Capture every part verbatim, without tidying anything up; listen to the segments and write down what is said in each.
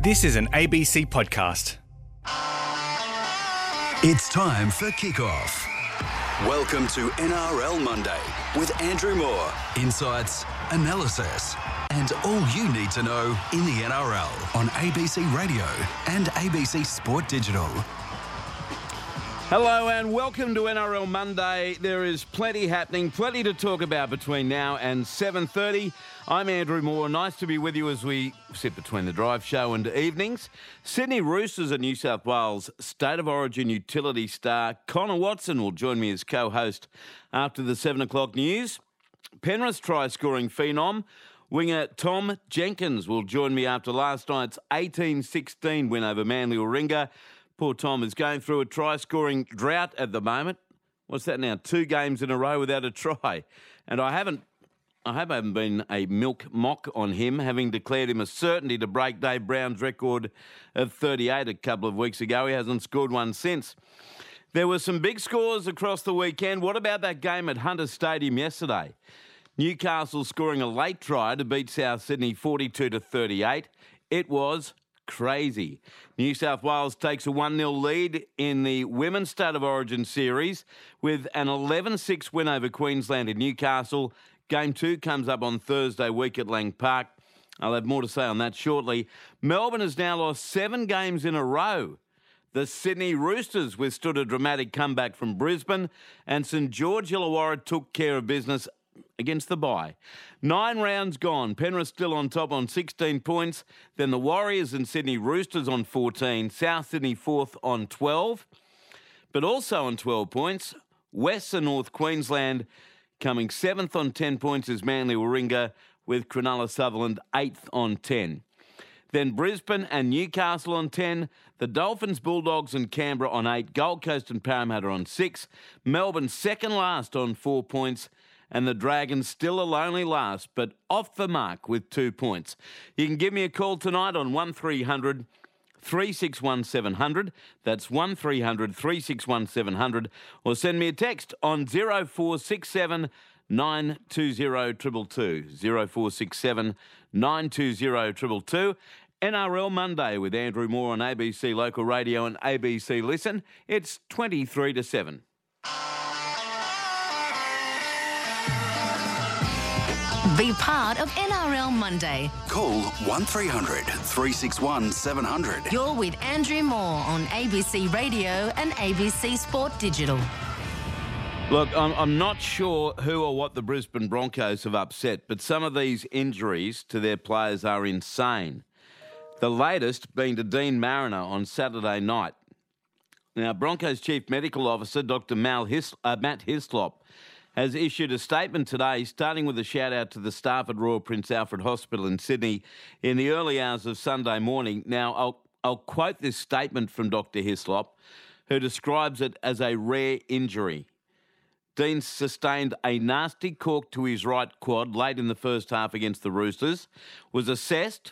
This is an A B C podcast. It's time for Kickoff. Welcome to N R L Monday with Andrew Moore. Insights, analysis, and all you need to know in the N R L on A B C Radio and A B C Sport Digital. Hello and welcome to N R L Monday. There is plenty happening, plenty to talk about between now and seven thirty. I'm Andrew Moore. Nice to be with you as we sit between the drive show and evenings. Sydney Roosters and New South Wales State of Origin utility star Connor Watson will join me as co-host after the seven o'clock news. Penrith try-scoring phenom winger Tom Jenkins will join me after last night's eighteen sixteen win over Manly Warringah. Poor Tom is going through a try-scoring drought at the moment. What's that now? Two games in a row without a try. And I haven't, I hope I haven't been a milk mock on him, having declared him a certainty to break Dave Brown's record of thirty-eight a couple of weeks ago. He hasn't scored one since. There were some big scores across the weekend. What about that game at Hunter Stadium yesterday? Newcastle scoring a late try to beat South Sydney forty-two to thirty-eight. It was crazy. New South Wales takes a one nil lead in the Women's State of Origin series with an eleven six win over Queensland in Newcastle. Game two comes up on Thursday week at Lang Park. I'll have more to say on that shortly. Melbourne has now lost seven games in a row. The Sydney Roosters withstood a dramatic comeback from Brisbane, and St George Illawarra took care of business against the bye. Nine rounds gone. Penrith still on top on sixteen points. Then the Warriors and Sydney Roosters on fourteen. South Sydney fourth on twelve. But also on twelve points, West and North Queensland coming seventh on ten points is Manly Warringah, with Cronulla Sutherland eighth on ten. Then Brisbane and Newcastle on ten. The Dolphins, Bulldogs and Canberra on eight. Gold Coast and Parramatta on six. Melbourne second last on four points. And the Dragons still a lonely last, but off the mark with two points. You can give me a call tonight on one three hundred three six one seven hundred. That's one three hundred three six one seven hundred. Or send me a text on zero four six seven nine two zero two two two. zero four six seven nine two zero two two two. N R L Monday with Andrew Moore on A B C Local Radio and A B C Listen. It's twenty-three to seven. Be part of N R L Monday. Call one three hundred three six one seven hundred. You're with Andrew Moore on A B C Radio and A B C Sport Digital. Look, I'm, I'm not sure who or what the Brisbane Broncos have upset, but some of these injuries to their players are insane. The latest being to Dean Mariner on Saturday night. Now, Broncos Chief Medical Officer Doctor Mal His, uh, Matt Hislop has issued a statement today, starting with a shout-out to the staff at Royal Prince Alfred Hospital in Sydney in the early hours of Sunday morning. Now, I'll, I'll quote this statement from Doctor Hislop, who describes it as a rare injury. Dean sustained a nasty cork to his right quad late in the first half against the Roosters, was assessed,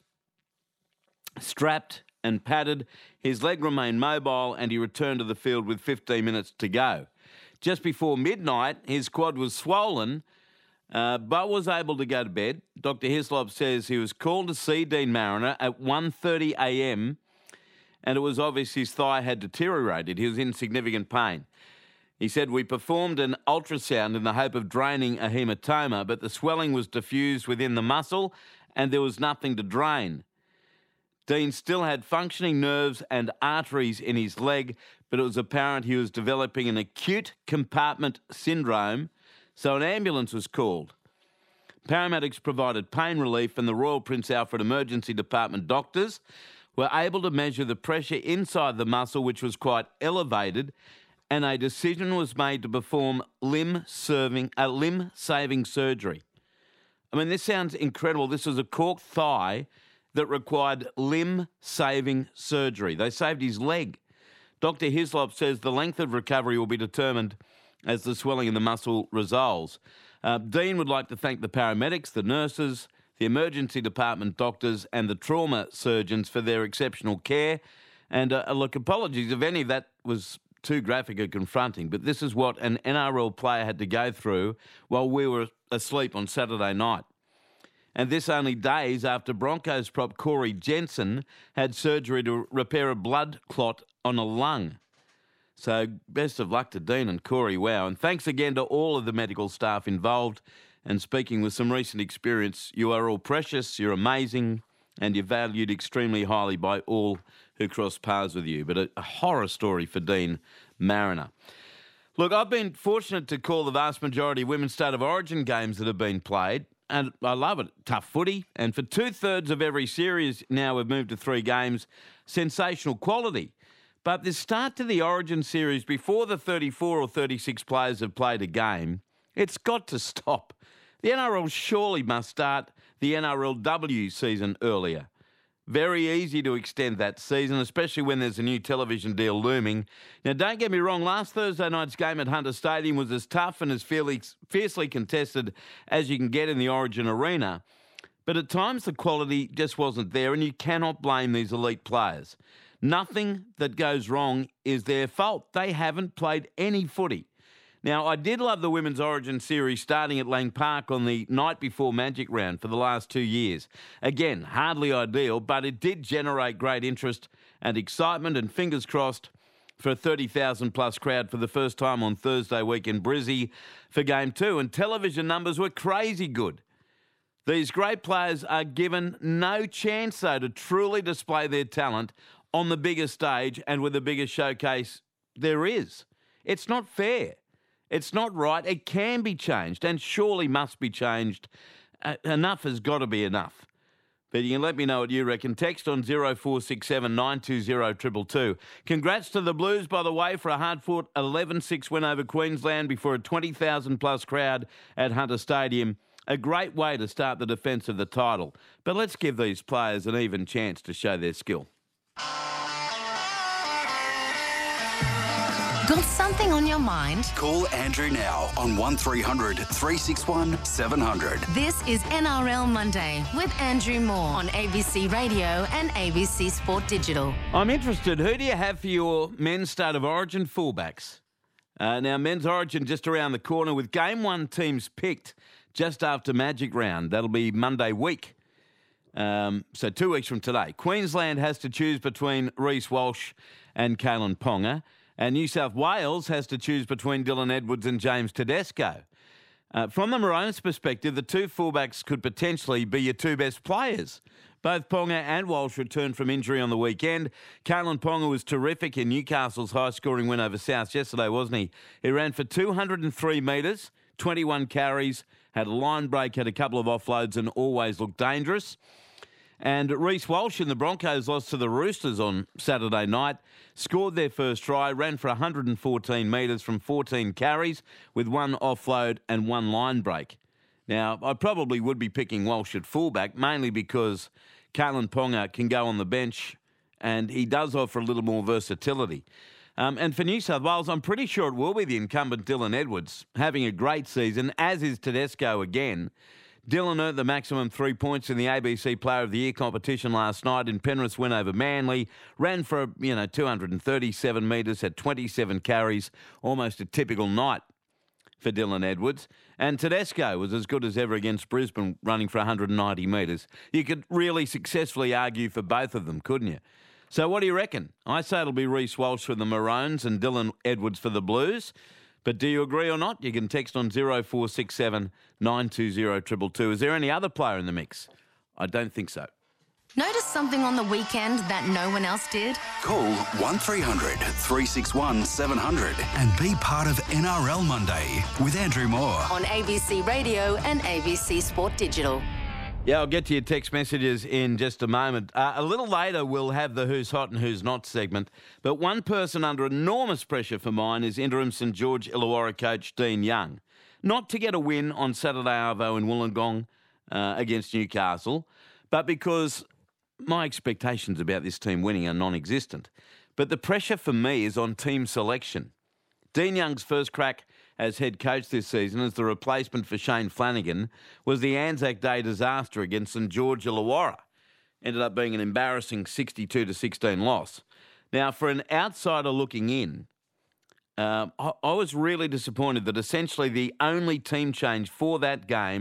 strapped and padded. His leg remained mobile and he returned to the field with fifteen minutes to go. Just before midnight, his quad was swollen, uh, but was able to go to bed. Doctor Hislop says he was called to see Dean Mariner at one thirty a.m. and it was obvious his thigh had deteriorated. He was in significant pain. He said, "We performed an ultrasound in the hope of draining a hematoma, but the swelling was diffused within the muscle and there was nothing to drain." Dean still had functioning nerves and arteries in his leg, but it was apparent he was developing an acute compartment syndrome, so an ambulance was called. Paramedics provided pain relief and the Royal Prince Alfred Emergency Department doctors were able to measure the pressure inside the muscle, which was quite elevated, and a decision was made to perform limb-saving, a limb-saving surgery. I mean, this sounds incredible. This was a cork thigh that required limb-saving surgery. They saved his leg. Doctor Hislop says the length of recovery will be determined as the swelling in the muscle resolves. Uh, Dean would like to thank the paramedics, the nurses, the emergency department doctors and the trauma surgeons for their exceptional care. And uh, look, apologies if any of that was too graphic or confronting, but this is what an N R L player had to go through while we were asleep on Saturday night. And this only days after Broncos prop Corey Jensen had surgery to repair a blood clot on a lung. So best of luck to Dean and Corey, wow. And thanks again to all of the medical staff involved. And speaking with some recent experience, you are all precious, you're amazing, and you're valued extremely highly by all who cross paths with you. But a, a horror story for Dean Mariner. Look, I've been fortunate to call the vast majority of Women's State of Origin games that have been played, and I love it. Tough footy, and for two-thirds of every series now we've moved to three games, sensational quality. But this start to the Origin series before the thirty-four or thirty-six players have played a game, it's got to stop. The N R L surely must start the N R L W season earlier. Very easy to extend that season, especially when there's a new television deal looming. Now, don't get me wrong, last Thursday night's game at Hunter Stadium was as tough and as fiercely contested as you can get in the Origin arena. But at times the quality just wasn't there, and you cannot blame these elite players. Nothing that goes wrong is their fault. They haven't played any footy. Now, I did love the Women's Origin series starting at Lang Park on the night before Magic Round for the last two years. Again, hardly ideal, but it did generate great interest and excitement, and fingers crossed for a thirty thousand plus crowd for the first time on Thursday week in Brizzy for Game two. And television numbers were crazy good. These great players are given no chance, though, to truly display their talent on the biggest stage and with the biggest showcase there is. It's not fair. It's not right. It can be changed and surely must be changed. Uh, enough has got to be enough. But you can let me know what you reckon. Text on zero four six seven nine two zero two two two. Congrats to the Blues, by the way, for a hard-fought eleven six win over Queensland before a twenty thousand plus crowd at Hunter Stadium. A great way to start the defence of the title. But let's give these players an even chance to show their skill. Got something on your mind? Call Andrew now on one three hundred three six one seven hundred. This is N R L Monday with Andrew Moore on A B C Radio and A B C Sport Digital. I'm interested. Who do you have for your men's State of Origin fullbacks? Uh, now, men's Origin just around the corner with Game one teams picked just after Magic Round. That'll be Monday week. Um, so two weeks from today. Queensland has to choose between Reece Walsh and Kalyn Ponga. And New South Wales has to choose between Dylan Edwards and James Tedesco. Uh, from the Maroons' perspective, the two fullbacks could potentially be your two best players. Both Ponga and Walsh returned from injury on the weekend. Kalyn Ponga was terrific in Newcastle's high-scoring win over South yesterday, wasn't he? He ran for two hundred three metres, twenty-one carries, had a line break, had a couple of offloads and always looked dangerous. And Reece Walsh in the Broncos lost to the Roosters on Saturday night, scored their first try, ran for one hundred fourteen metres from fourteen carries with one offload and one line break. Now, I probably would be picking Walsh at fullback, mainly because Kalyn Ponga can go on the bench and he does offer a little more versatility. Um, and for New South Wales, I'm pretty sure it will be the incumbent Dylan Edwards, having a great season, as is Tedesco again. Dylan earned the maximum three points in the A B C Player of the Year competition last night in Penrith's win over Manly. Ran for, you know, two hundred thirty-seven metres, had twenty-seven carries, almost a typical night for Dylan Edwards. And Tedesco was as good as ever against Brisbane, running for one hundred ninety metres. You could really successfully argue for both of them, couldn't you? So what do you reckon? I say it'll be Reece Walsh for the Maroons and Dylan Edwards for the Blues. But do you agree or not? You can text on zero four six seven nine two zero two two two. Is there any other player in the mix? I don't think so. Notice something on the weekend that no one else did? Call one three hundred three six one seven hundred and be part of N R L Monday with Andrew Moore. On A B C Radio and A B C Sport Digital. Yeah, I'll get to your text messages in just a moment. Uh, a little later, we'll have the Who's Hot and Who's Not segment. But one person under enormous pressure for mine is interim St George Illawarra coach Dean Young. Not to get a win on Saturday Arvo in Wollongong uh, against Newcastle, but because my expectations about this team winning are non-existent. But the pressure for me is on team selection. Dean Young's first crack as head coach this season as the replacement for Shane Flanagan was the Anzac Day disaster against St George Illawarra. Ended up being an embarrassing sixty-two to sixteen loss. Now, for an outsider looking in, uh, I, I was really disappointed that essentially the only team change for that game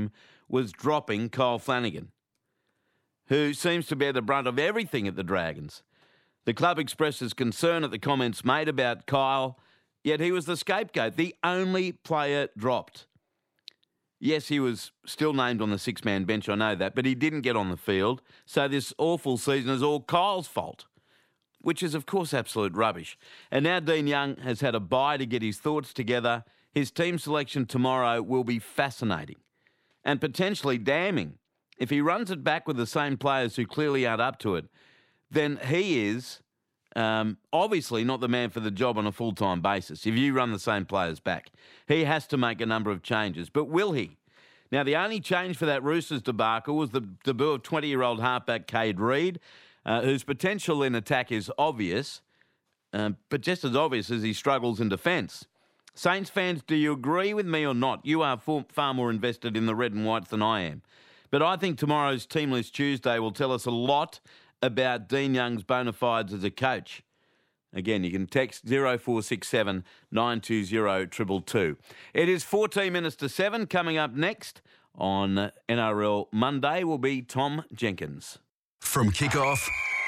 was dropping Kyle Flanagan, who seems to bear the brunt of everything at the Dragons. The club expresses concern at the comments made about Kyle, yet he was the scapegoat, the only player dropped. Yes, he was still named on the six-man bench, I know that, but he didn't get on the field, so this awful season is all Kyle's fault, which is, of course, absolute rubbish. And now Dean Young has had a bye to get his thoughts together. His team selection tomorrow will be fascinating and potentially damning. If he runs it back with the same players who clearly aren't up to it, then he is um, obviously not the man for the job on a full-time basis. If you run the same players back, he has to make a number of changes. But will he? Now, the only change for that Roosters debacle was the debut of twenty-year-old halfback Cade Reid, uh, whose potential in attack is obvious, um, but just as obvious as he struggles in defence. Saints fans, do you agree with me or not? You are far more invested in the red and whites than I am. But I think tomorrow's Team List Tuesday will tell us a lot about Dean Young's bona fides as a coach. Again, you can text zero four six seven nine two zero two two two. It is fourteen minutes to seven. Coming up next on N R L Monday will be Tom Jenkins. From kickoff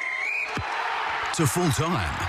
to full time.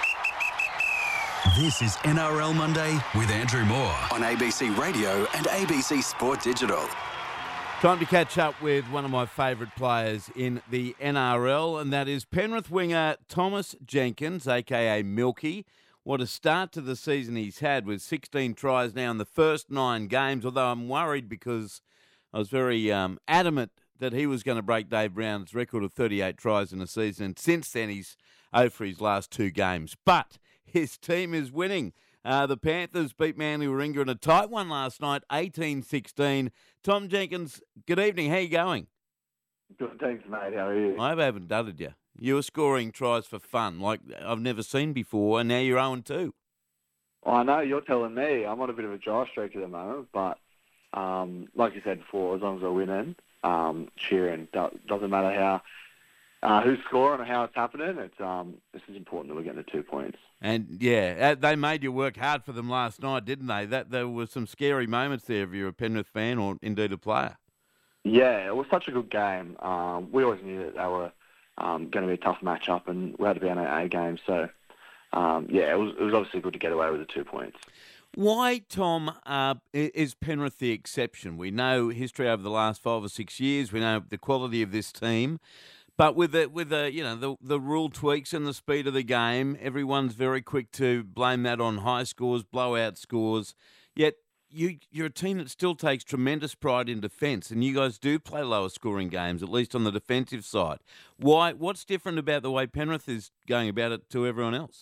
This is N R L Monday with Andrew Moore on A B C Radio and A B C Sport Digital. Time to catch up with one of my favourite players in the N R L, and that is Penrith winger Thomas Jenkins, a k a. Milky. What a start to the season he's had with sixteen tries now in the first nine games, although I'm worried because I was very um, adamant that he was going to break Dave Brown's record of thirty-eight tries in a season, and since then he's over for his last two games. But his team is winning. Uh, the Panthers beat Manly Warringah in a tight one last night, eighteen sixteen. Tom Jenkins, good evening. How are you going? Good, thanks, mate. How are you? I haven't dudded you. You were scoring tries for fun, like I've never seen before, and now you're oh and two. I know, you're telling me. I'm on a bit of a dry streak at the moment, but um, like you said before, as long as we're winning, um, cheering. Doesn't matter how uh, who's scoring or how it's happening. It's um, this is important that we're getting the two points. And, yeah, they made you work hard for them last night, didn't they? That There were some scary moments there if you're a Penrith fan or indeed a player. Yeah, it was such a good game. Um, we always knew that they were um, going to be a tough matchup, and we had to be on an A game. So, um, yeah, it was, it was obviously good to get away with the two points. Why, Tom, uh, is Penrith the exception? We know history over the last five or six years. We know the quality of this team. But with the, with the, you know, the, the rule tweaks and the speed of the game, everyone's very quick to blame that on high scores, blowout scores. Yet you, you're a team that still takes tremendous pride in defence, and you guys do play lower scoring games, at least on the defensive side. Why? What's different about the way Penrith is going about it to everyone else?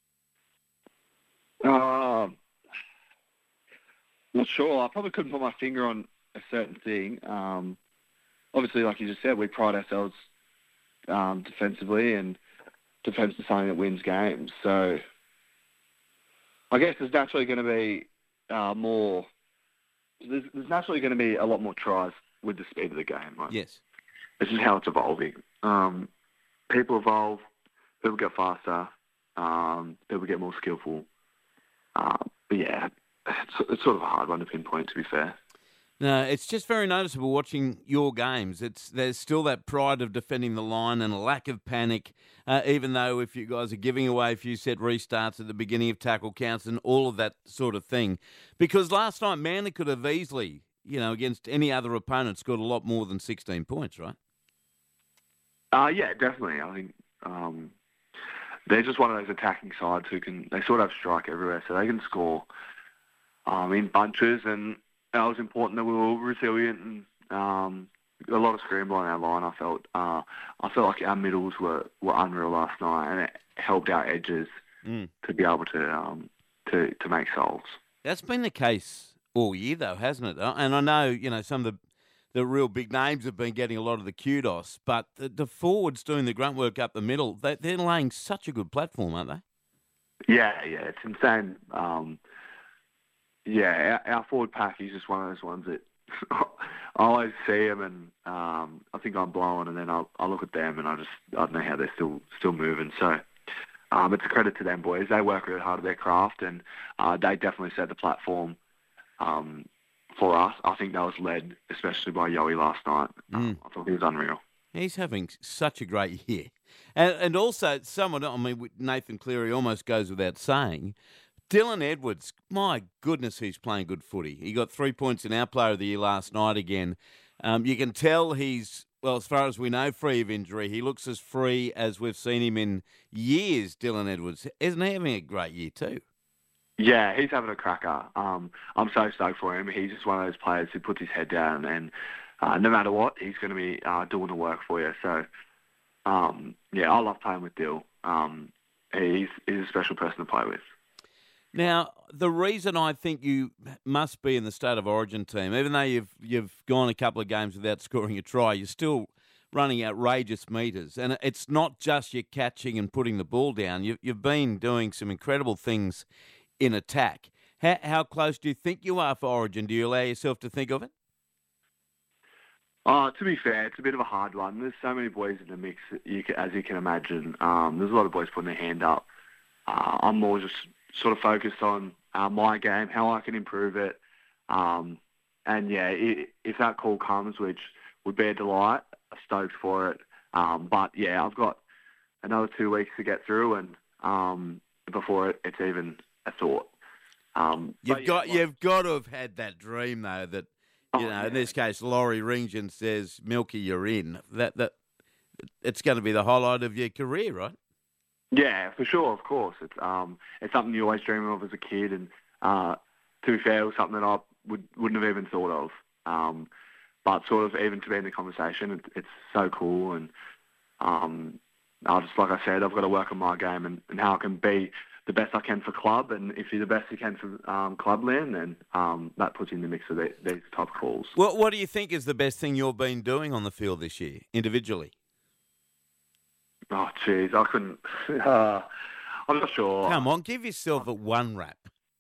Uh, not sure. I probably couldn't put my finger on a certain thing. Um, obviously, like you just said, we pride ourselves Um, defensively, and defence is something that wins games. So I guess there's naturally going to be uh, more. There's, there's naturally going to be a lot more tries with the speed of the game. Right? Yes, this is how it's evolving. Um, people evolve. People get faster. Um, people get more skillful. Uh, but yeah, it's, it's sort of a hard one to pinpoint, to be fair. No, it's just very noticeable watching your games. It's there's still that pride of defending the line and a lack of panic, uh, even though if you guys are giving away a few set restarts at the beginning of tackle counts and all of that sort of thing. Because last night, Manly could have easily, you know, against any other opponent, scored a lot more than sixteen points, right? Uh, yeah, definitely. I think um, they're just one of those attacking sides who can, they sort of have strike everywhere, so they can score um, in bunches, and it was important that we were resilient and um, a lot of scramble on our line. I felt uh, I felt like our middles were, were unreal last night, and it helped our edges mm. to be able to um, to to make solves. That's been the case all year, though, hasn't it? And I know you know some of the the real big names have been getting a lot of the kudos, but the, the forwards doing the grunt work up the middle, they, they're laying such a good platform, aren't they? Yeah, yeah, it's insane. Um, Yeah, our, our forward pack is just one of those ones that I always see them and um, I think I'm blowing, and then I'll, I'll look at them and I just I don't know how they're still still moving. So um, it's a credit to them boys. They work really hard at their craft, and uh, they definitely set the platform um, for us. I think that was led especially by Yowie last night. Mm. Um, I thought he was unreal. He's having such a great year. And, and also, someone, I mean, Nathan Cleary almost goes without saying, Dylan Edwards, my goodness, he's playing good footy. He got three points in our Player of the Year last night again. Um, you can tell he's, well, as far as we know, free of injury. He looks as free as we've seen him in years, Dylan Edwards. Isn't he having a great year too? Yeah, he's having a cracker. Um, I'm so stoked for him. He's just one of those players who puts his head down and uh, no matter what, he's going to be uh, doing the work for you. So, um, yeah, I love playing with Dill. Um, he's, he's a special person to play with. Now, the reason I think you must be in the State of Origin team, even though you've you've gone a couple of games without scoring a try, you're still running outrageous metres. And it's not just your catching and putting the ball down. You've, you've been doing some incredible things in attack. How, how close do you think you are for Origin? Do you allow yourself to think of it? Oh, to be fair, it's a bit of a hard one. There's so many boys in the mix, you can, as you can imagine. Um, there's a lot of boys putting their hand up. Uh, I'm more just sort of focused on uh, my game, how I can improve it. Um, and, yeah, it, if that call comes, which would be a delight, I'm stoked for it. Um, but, yeah, I've got another two weeks to get through and um, before it, it's even a thought. Um, you've yeah, got like, you've got to have had that dream, though, that, you oh, know, yeah. in this case, Laurie rings and says, Milky, you're in. That that It's going to be the highlight of your career, right? Yeah, for sure, of course. It's um, it's something you always dream of as a kid, and uh, to be fair, it was something that I would, wouldn't have even thought of. Um, but sort of even to be in the conversation, it, it's so cool, and um, I just like I said, I've got to work on my game and, and how I can be the best I can for club, and if you're the best you can for um, clubland, then um, that puts you in the mix of the, these type of calls. What What do you think is the best thing you've been doing on the field this year, individually? Oh, jeez, I couldn't. Uh, I'm not sure. Come on, give yourself a one rap.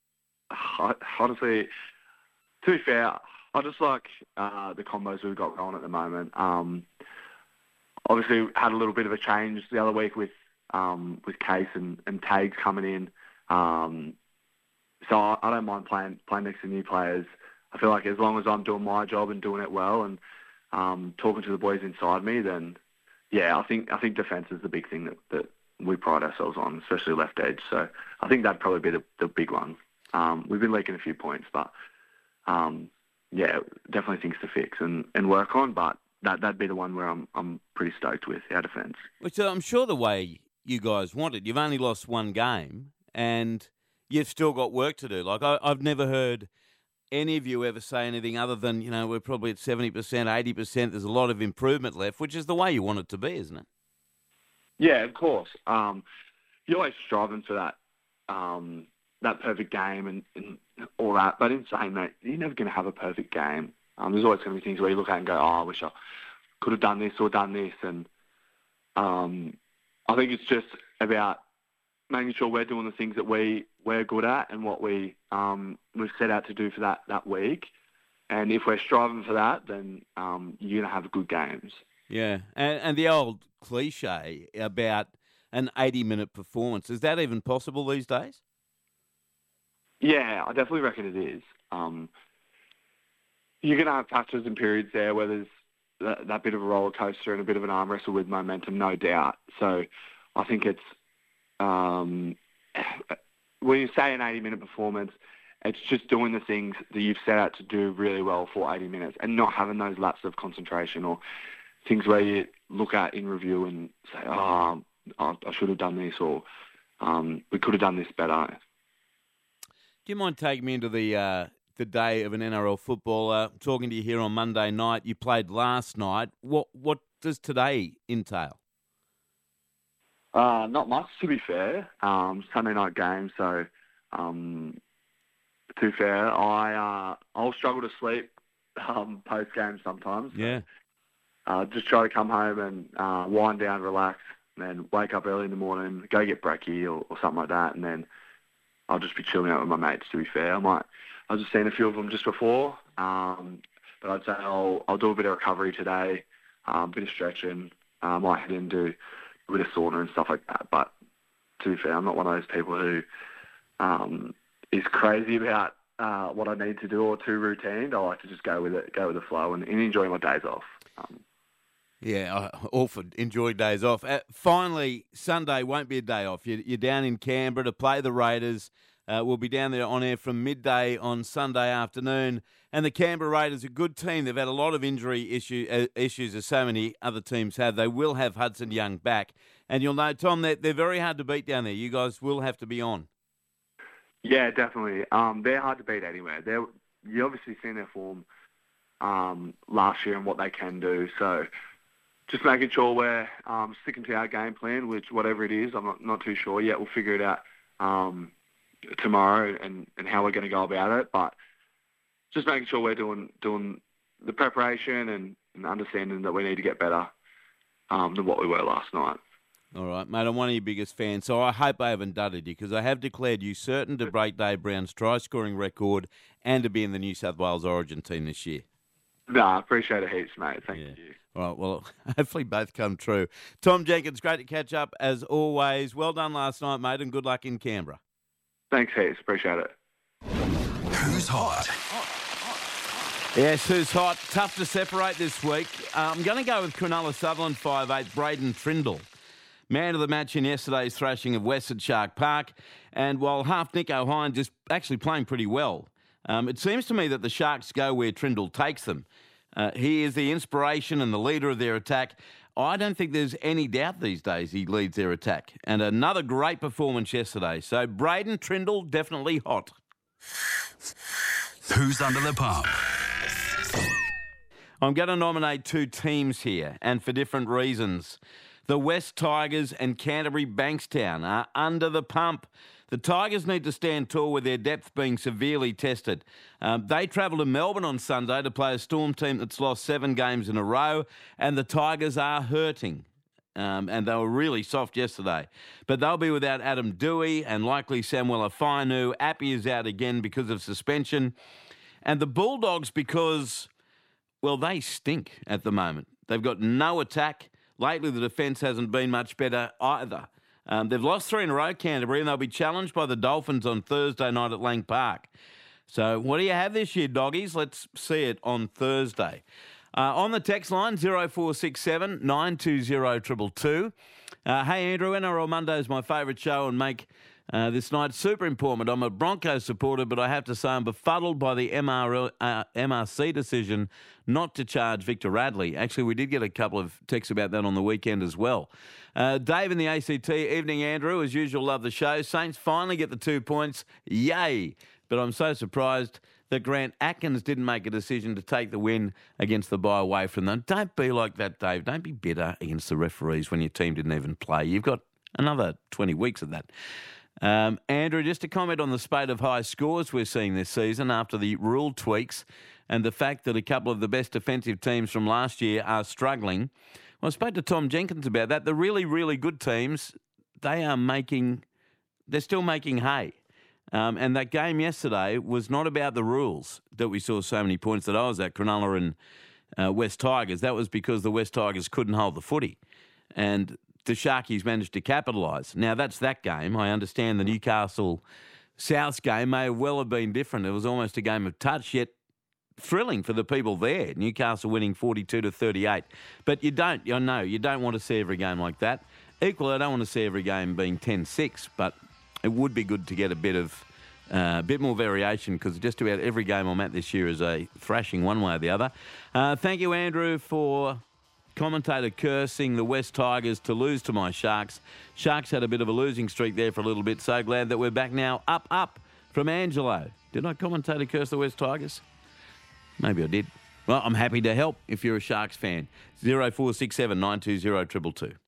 I, honestly, to be fair, I just like uh, the combos we've got going at the moment. Um, obviously, had a little bit of a change the other week with um, with Case and, and Tags coming in. Um, so I, I don't mind playing playing next to new players. I feel like as long as I'm doing my job and doing it well and um, talking to the boys inside me, then yeah, I think I think defence is the big thing that, that we pride ourselves on, especially left edge. So I think that'd probably be the, the big one. Um, we've been leaking a few points, but um, yeah, definitely things to fix and, and work on. But that that'd be the one where I'm I'm pretty stoked with our defence. Which I'm sure the way you guys want it, you've only lost one game and you've still got work to do. Like I, I've never heard any of you ever say anything other than, you know, we're probably at seventy percent, eighty percent. There's a lot of improvement left, which is the way you want it to be, isn't it? Yeah, of course. Um, you're always striving for that um, that perfect game and, and all that. But in saying that, you're never going to have a perfect game. Um, there's always going to be things where you look at it and go, oh, I wish I could have done this or done this. And um, I think it's just about making sure we're doing the things that we, we're good at and what we, um, we've set out to do for that, that week. And if we're striving for that, then um, you're going to have good games. Yeah, and, and the old cliche about an eighty-minute performance, is that even possible these days? Yeah, I definitely reckon it is. Um, you're going to have patches and periods there where there's that, that bit of a roller coaster and a bit of an arm wrestle with momentum, no doubt. So I think it's, um, when you say an eighty-minute performance, it's just doing the things that you've set out to do really well for eighty minutes and not having those lapses of concentration or things where you look at in review and say, oh, I should have done this or um, we could have done this better. Do you mind taking me into the uh, the day of an N R L footballer? Talking to you here on Monday night. You played last night. What what does today entail? Uh, not much, to be fair. Um, Sunday night game, so um, to be fair, I uh, I'll struggle to sleep um, post game sometimes. So, Yeah. uh, just try to come home and uh, wind down, relax, and then wake up early in the morning, go get brekkie or, or something like that, and then I'll just be chilling out with my mates. To be fair, I might I've just seen a few of them just before, um, but I'd say I'll I'll do a bit of recovery today, um, a bit of stretching. Uh, I might head in and do a bit of sauna and stuff like that. But to be fair, I'm not one of those people who um, is crazy about uh, what I need to do or too routine. I like to just go with it, go with the flow, and, and enjoy my days off. Um, Yeah, uh, Orford, enjoy days off. Uh, finally, Sunday won't be a day off. You're, you're down in Canberra to play the Raiders. Uh, we'll be down there on air from midday on Sunday afternoon. And the Canberra Raiders are a good team. They've had a lot of injury issue, uh, issues, as so many other teams have. They will have Hudson Young back. And you'll know, Tom, that they're very hard to beat down there. You guys will have to be on. Yeah, definitely. Um, they're hard to beat anywhere. They're, you obviously seen their form um, last year and what they can do. So just making sure we're um, sticking to our game plan, which whatever it is, I'm not, not too sure yet. We'll figure it out um, tomorrow and, and how we're going to go about it. But just making sure we're doing doing the preparation and, and understanding that we need to get better um, than what we were last night. All right, mate, I'm one of your biggest fans, so I hope I haven't dudded you, because I have declared you certain to break Dave Brown's try-scoring record and to be in the New South Wales Origin team this year. No, I appreciate it heaps, mate. Thank yeah. you. All right, well, hopefully both come true. Tom Jenkins, great to catch up as always. Well done last night, mate, and good luck in Canberra. Thanks heaps, appreciate it. Who's hot? Yes, who's hot? Tough to separate this week. Uh, I'm going to go with Cronulla Sutherland five eight, Braden Trindle. Man of the match in yesterday's thrashing of West at Shark Park. And while half Nico Hines is actually playing pretty well, um, it seems to me that the Sharks go where Trindle takes them. Uh, he is the inspiration and the leader of their attack. I don't think there's any doubt these days he leads their attack. And another great performance yesterday. So Braden Trindle, definitely hot. Who's under the pump? I'm going to nominate two teams here, and for different reasons. The West Tigers and Canterbury Bankstown are under the pump. The Tigers need to stand tall with their depth being severely tested. Um, they travel to Melbourne on Sunday to play a Storm team that's lost seven games in a row, and the Tigers are hurting. Um, and they were really soft yesterday. But they'll be without Adam Dewey and likely Samuel Afainu. Appy is out again because of suspension. And the Bulldogs, because, well, they stink at the moment. They've got no attack. Lately, the defence hasn't been much better either. Um, they've lost three in a row, Canterbury, and they'll be challenged by the Dolphins on Thursday night at Lang Park. So what do you have this year, doggies? Let's see it on Thursday. Uh, on the text line, zero four six seven, nine two zero, two two two. Uh, hey, Andrew, N R L Monday is my favourite show and make uh, this night super important. I'm a Broncos supporter, but I have to say I'm befuddled by the M R L, uh, M R C decision not to charge Victor Radley. Actually, we did get a couple of texts about that on the weekend as well. Uh, Dave in the A C T, evening, Andrew. As usual, love the show. Saints finally get the two points. Yay! But I'm so surprised that Grant Atkins didn't make a decision to take the win against the bye away from them. Don't be like that, Dave. Don't be bitter against the referees when your team didn't even play. You've got another twenty weeks of that. Um, Andrew, just to comment on the spate of high scores we're seeing this season after the rule tweaks and the fact that a couple of the best defensive teams from last year are struggling. Well, I spoke to Tom Jenkins about that. The really, really good teams, they are making, they're still making hay. Um, and that game yesterday was not about the rules that we saw so many points that I was at, Cronulla and uh, West Tigers. That was because the West Tigers couldn't hold the footy. And the Sharkies managed to capitalise. Now, that's that game. I understand the Newcastle Souths game may well have been different. It was almost a game of touch, yet thrilling for the people there. Newcastle winning forty-two to thirty-eight. But you don't, I know, you don't want to see every game like that. Equally, I don't want to see every game being ten six, but it would be good to get a bit of uh, a bit more variation, because just about every game I'm at this year is a thrashing one way or the other. Uh, thank you, Andrew, for commentator cursing the West Tigers to lose to my Sharks. Sharks had a bit of a losing streak there for a little bit. So glad that we're back now. Up, up from Angelo. Did I commentator curse the West Tigers? Maybe I did. Well, I'm happy to help if you're a Sharks fan. zero four six seven, nine two zero, two two two.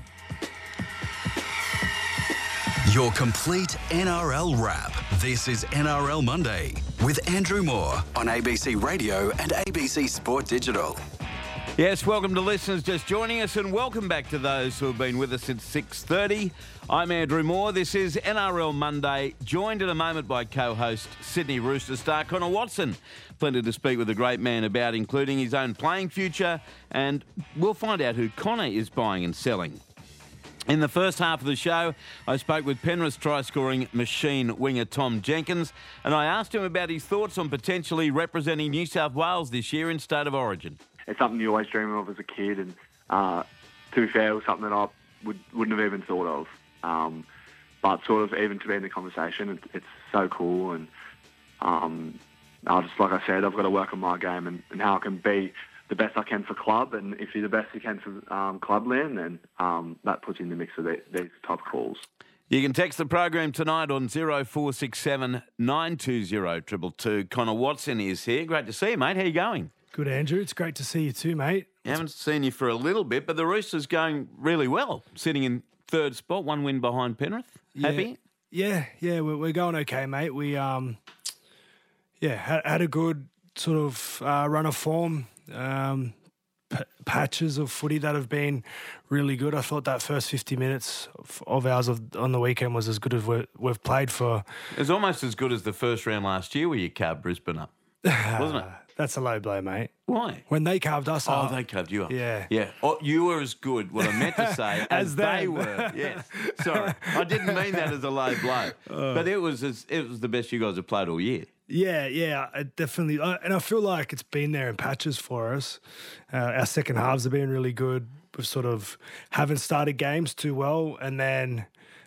Your complete N R L wrap. This is N R L Monday with Andrew Moore on A B C Radio and A B C Sport Digital. Yes, welcome to listeners just joining us, and welcome back to those who have been with us since six thirty. I'm Andrew Moore. This is N R L Monday, joined in a moment by co-host Sydney Rooster star Connor Watson. Plenty to speak with the great man about, including his own playing future, and we'll find out who Connor is buying and selling. In the first half of the show, I spoke with Penrith's try-scoring machine winger Tom Jenkins, and I asked him about his thoughts on potentially representing New South Wales this year in State of Origin. It's something you always dream of as a kid, and uh, to be fair, it was something that I would, wouldn't have even thought of. Um, but sort of even to be in the conversation, it, it's so cool, and um, I just like I said, I've got to work on my game and, and how I can be the best I can for club, and if you're the best you can for um, clubland, then um, that puts you in the mix of the, these type of calls. You can text the program tonight on zero four six seven nine two zero two two two. Connor Watson is here. Great to see you, mate. How you going? Good, Andrew. It's great to see you too, mate. I haven't seen you for a little bit, but the Roosters going really well, sitting in third spot, one win behind Penrith. Happy? Yeah, yeah, yeah we're, we're going okay, mate. We, um, yeah, had, had a good sort of uh, run of form. Um, p- patches of footy that have been really good. I thought that first fifty minutes of, of ours of, on the weekend was as good as we're, we've played for. It was almost as good as the first round last year where you carved Brisbane up, wasn't it? That's a low blow, mate. Why? When they carved us oh, up. Oh, they carved you up. Yeah. Yeah. Oh, you were as good, what I meant to say, as, As they them. were. Yes. Sorry. I didn't mean that as a low blow. Uh. But it was as, it was the best you guys have played all year. Yeah, yeah, I definitely. I- And I feel like it's been there in patches for us. Uh, our second halves have been really good. We've sort of haven't started games too well. And then,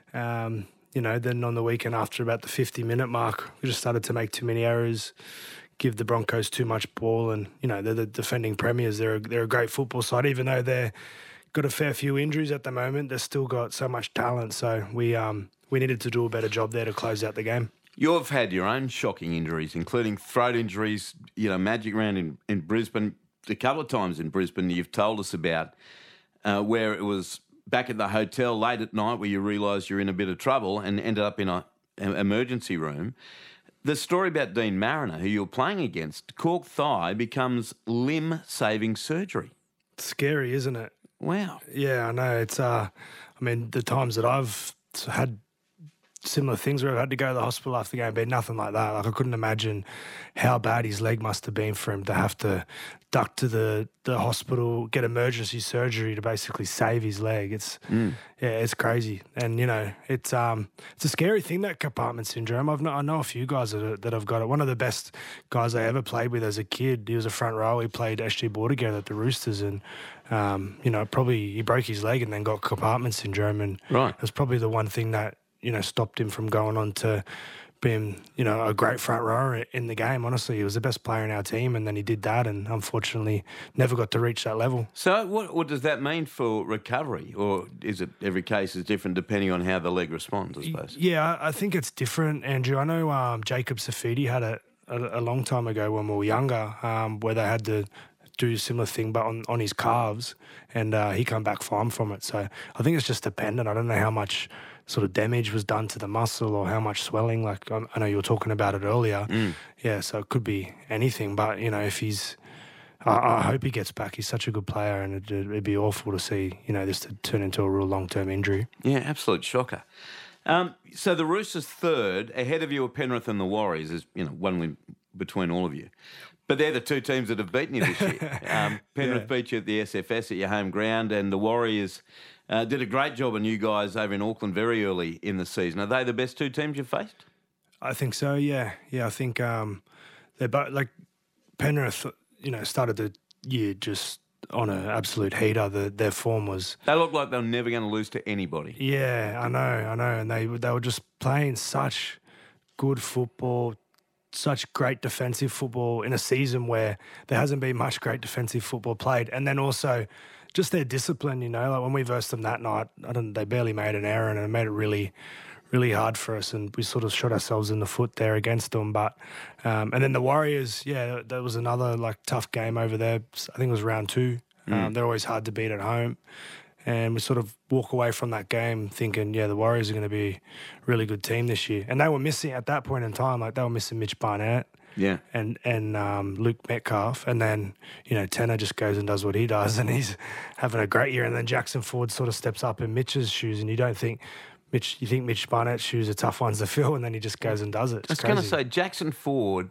um, you know, then on the weekend after about the fifty-minute mark, we just started to make too many errors, give the Broncos too much ball. And, you know, they're the defending premiers. They're a, they're a great football side. Even though they've got a fair few injuries at the moment, they've still got so much talent. So we um, we needed to do a better job there to close out the game. You've had your own shocking injuries, including throat injuries, you know, magic round in, in Brisbane, a couple of times in Brisbane you've told us about, uh, where it was back at the hotel late at night where you realised you're in a bit of trouble and ended up in a, an emergency room. The story about Dean Mariner, who you're playing against, cork thigh becomes limb-saving surgery. It's scary, isn't it? Wow. Yeah, I know. It's, uh, I mean, the times that I've had similar things where I've had to go to the hospital after the game, but nothing like that. Like I couldn't imagine how bad his leg must have been for him to have to duck to the, the hospital, get emergency surgery to basically save his leg. It's mm. yeah, it's crazy, and you know, it's um, it's a scary thing, that compartment syndrome. I've I know a few guys that that have got it. One of the best guys I ever played with as a kid, he was a front row. He played S G Ball together at the Roosters, and um, you know, probably he broke his leg and then got compartment syndrome, and right. it was probably the one thing that, you know, stopped him from going on to being, you know, a great front rower in the game. Honestly, he was the best player in our team, and then he did that, and unfortunately never got to reach that level. So what, what does that mean for recovery? Or is it every case is different depending on how the leg responds, I suppose? Yeah, I think it's different, Andrew. I know um, Jacob Safidi had it a, a long time ago when we were younger, um, where they had to do a similar thing but on, on his calves, and uh, he come back fine from it. So I think it's just dependent. I don't know how much sort of damage was done to the muscle or how much swelling. Like I, I know you were talking about it earlier. Mm. Yeah, so it could be anything. But, you know, if he's... I, I hope he gets back. He's such a good player, and it'd, it'd be awful to see, you know, this to turn into a real long-term injury. Yeah, absolute shocker. Um, so the Roosters third, ahead of you are Penrith and the Warriors, is, you know, one win between all of you. But they're the two teams that have beaten you this year. Um, Penrith yeah. beat you at the S F S at your home ground, and the Warriors uh, did a great job on you guys over in Auckland very early in the season. Are they the best two teams you've faced? I think so, yeah. Yeah, I think um, they're both, like, Penrith, you know, started the year just on an absolute heater. The, their form was... They looked like they were never going to lose to anybody. Yeah, I know, I know. And they they were just playing such good football, such great defensive football in a season where there hasn't been much great defensive football played. And then also just their discipline, you know, like when we versed them that night, I don't, they barely made an error, and it made it really, really hard for us. And we sort of shot ourselves in the foot there against them. But, um, and then the Warriors, yeah, that was another like tough game over there. I think it was round two. Mm. Um, they're always hard to beat at home. And we sort of walk away from that game thinking, yeah, the Warriors are going to be a really good team this year. And they were missing, at that point in time, like they were missing Mitch Barnett yeah, and and um, Luke Metcalf. And then, you know, Tanner just goes and does what he does, and he's having a great year. And then Jackson Ford sort of steps up in Mitch's shoes, and you don't think Mitch, you think Mitch Barnett's shoes are tough ones to fill, and then he just goes and does it. It's I was going to say, Jackson Ford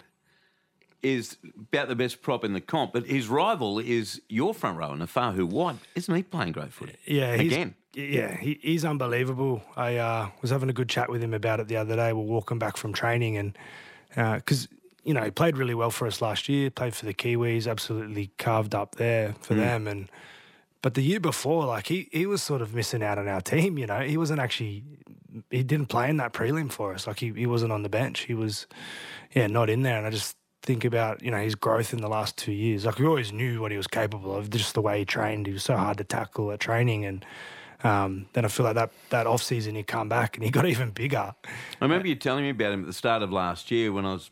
is about the best prop in the comp, but his rival is your front rower, Nafahu White. Isn't he playing great footy? Yeah, he's, again. yeah, he, he's unbelievable. I uh, was having a good chat with him about it the other day. We're walking back from training, and because uh, you know he played really well for us last year, played for the Kiwis, absolutely carved up there for mm. them. And but the year before, like he he was sort of missing out on our team. You know, he wasn't actually he didn't play in that prelim for us. Like he he wasn't on the bench. He was yeah not in there. And I just think about, you know, his growth in the last two years. Like we always knew what he was capable of, just the way he trained. He was so hard to tackle at training, and um, then I feel like that that off season he come back and he got even bigger. I remember you telling me about him at the start of last year when I was,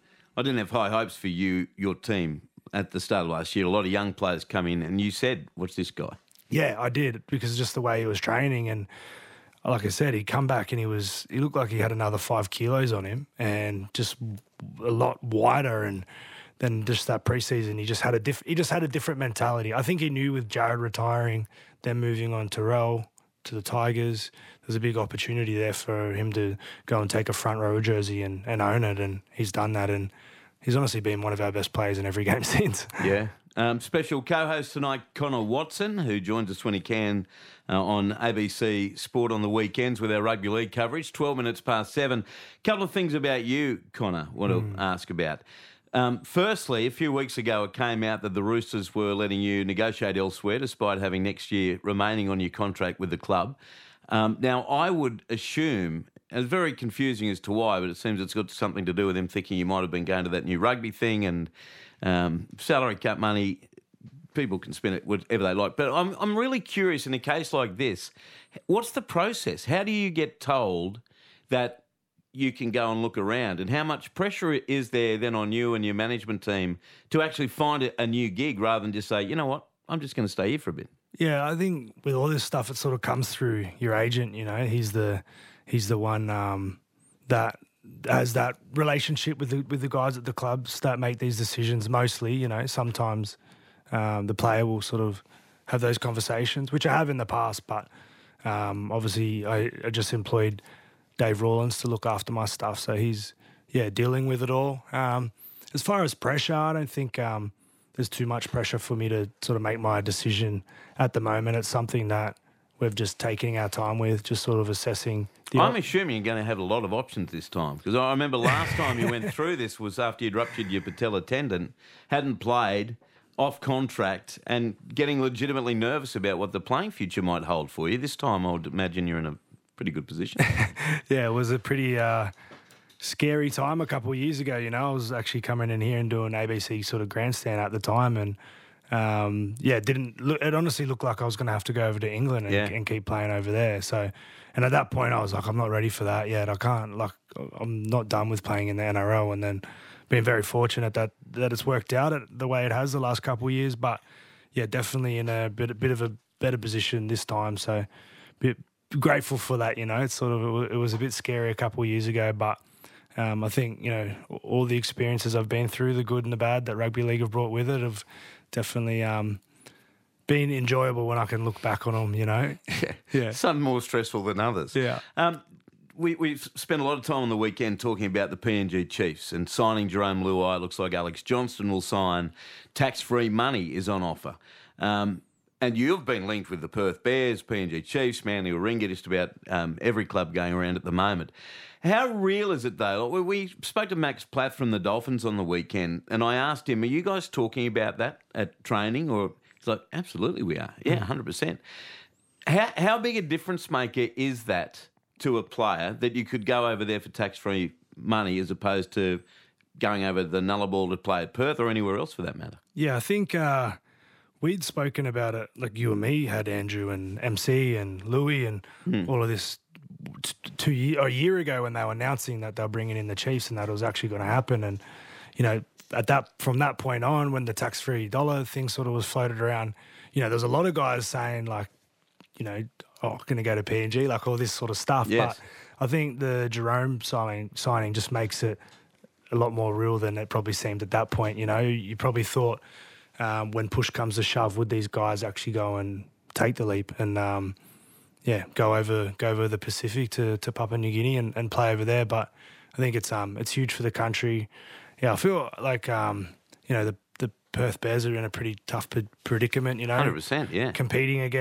I didn't have high hopes for you, your team at the start of last year. A lot of young players come in, and you said, "What's this guy?" Yeah, I did, because just the way he was training, and like I said, he'd come back and he was he looked like he had another five kilos on him, and just a lot wider. And then just that preseason, he just had a diff- he just had a different mentality. I think he knew with Jared retiring, then moving on Terrell to the Tigers, there's a big opportunity there for him to go and take a front row jersey and, and own it, and he's done that, and he's honestly been one of our best players in every game since. Yeah. Um, special co-host tonight, Connor Watson, who joins us when he can uh, on A B C Sport on the weekends with our rugby league coverage, twelve minutes past seven. Couple of things about you, Connor, I want mm. to ask about. Um, firstly, a few weeks ago it came out that the Roosters were letting you negotiate elsewhere despite having next year remaining on your contract with the club. Um, now, I would assume, and it's very confusing as to why, but it seems it's got something to do with him thinking you might have been going to that new rugby thing, and um, salary cap money, people can spend it whatever they like. But I'm I'm really curious, in a case like this, what's the process? How do you get told that you can go and look around, and how much pressure is there then on you and your management team to actually find a, a new gig rather than just say, you know what, I'm just going to stay here for a bit? Yeah, I think with all this stuff, it sort of comes through your agent. You know, he's the he's the one um, that has that relationship with the with the guys at the clubs that make these decisions. Mostly, you know, sometimes um, the player will sort of have those conversations, which I have in the past. But um, obviously, I, I just employed Dave Rawlins to look after my stuff, so he's yeah dealing with it all. Um, as far as pressure, I don't think um, there's too much pressure for me to sort of make my decision at the moment. It's something that we've just taken our time with, just sort of assessing. The I'm op- assuming you're going to have a lot of options this time, because I remember last time you went through this was after you'd ruptured your patella tendon, hadn't played, off contract, and getting legitimately nervous about what the playing future might hold for you. This time I would imagine you're in a pretty good position. Yeah, it was a pretty uh, scary time a couple of years ago. You know, I was actually coming in here and doing A B C sort of grandstand at the time, and um, yeah, it didn't look, it honestly looked like I was going to have to go over to England and, yeah. and keep playing over there. So, and at that point, I was like, I'm not ready for that yet. I can't. Like, I'm not done with playing in the N R L, and then been very fortunate that that it's worked out the way it has the last couple of years. But yeah, definitely in a bit a bit of a better position this time. So, bit. Grateful for that, you know. It's sort of it was a bit scary a couple of years ago, but um, I think, you know, all the experiences I've been through, the good and the bad that rugby league have brought with it, have definitely um, been enjoyable when I can look back on them. You know, yeah, yeah. Some more stressful than others. Yeah. Um, we we've spent a lot of time on the weekend talking about the P N G Chiefs and signing Jerome Luai. It looks like Alex Johnston will sign. Tax-free money is on offer. Um, And you've been linked with the Perth Bears, P N G Chiefs, Manly Warringah, just about um, every club going around at the moment. How real is it, though? We spoke to Max Platt from the Dolphins on the weekend, and I asked him, are you guys talking about that at training? Or he's like, absolutely we are. Yeah, one hundred percent. How, how big a difference maker is that to a player that you could go over there for tax-free money as opposed to going over the Nullarbor to play at Perth or anywhere else for that matter? Yeah, I think... Uh... We'd spoken about it, like you and me had Andrew and M C and Louis and hmm. all of this two year, a year ago when they were announcing that they were bringing in the Chiefs and that it was actually going to happen. And, you know, at that from that point on, when the tax-free dollar thing sort of was floated around, you know, there's a lot of guys saying like, you know, oh, going to go to P N G, like all this sort of stuff. Yes. But I think the Jerome signing, signing just makes it a lot more real than it probably seemed at that point. You know, you probably thought... Um, when push comes to shove, would these guys actually go and take the leap and, um, yeah, go over go over the Pacific to, to Papua New Guinea and, and play over there? But I think it's um it's huge for the country. Yeah, I feel like um you know the the Perth Bears are in a pretty tough predicament. You know, one hundred percent, yeah, competing against